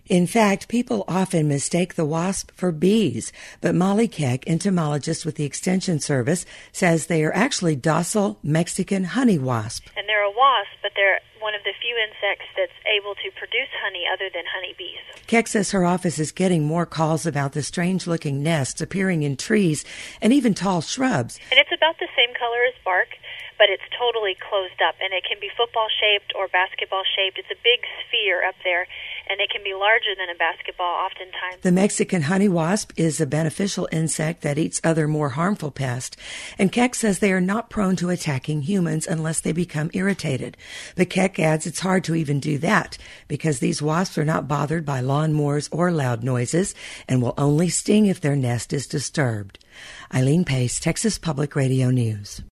In fact, people often mistake the wasp for bees, but Molly Keck, entomologist with the Extension Service, says they are actually docile Mexican honey wasp. And they're a wasp, but they're one of the few insects that's able to produce honey other than honeybees. Keck says her office is getting more calls about the strange-looking nests appearing in trees and even tall shrubs. And it's about the same color as bark, but it's totally closed up, and it can be football-shaped or basketball-shaped. It's a big sphere up there, and it can be larger than a basketball oftentimes. The Mexican honey wasp is a beneficial insect that eats other more harmful pests, and Keck says they are not prone to attacking humans unless they become irritated. But Keck adds it's hard to even do that because these wasps are not bothered by lawnmowers or loud noises and will only sting if their nest is disturbed. Eileen Pace, Texas Public Radio News.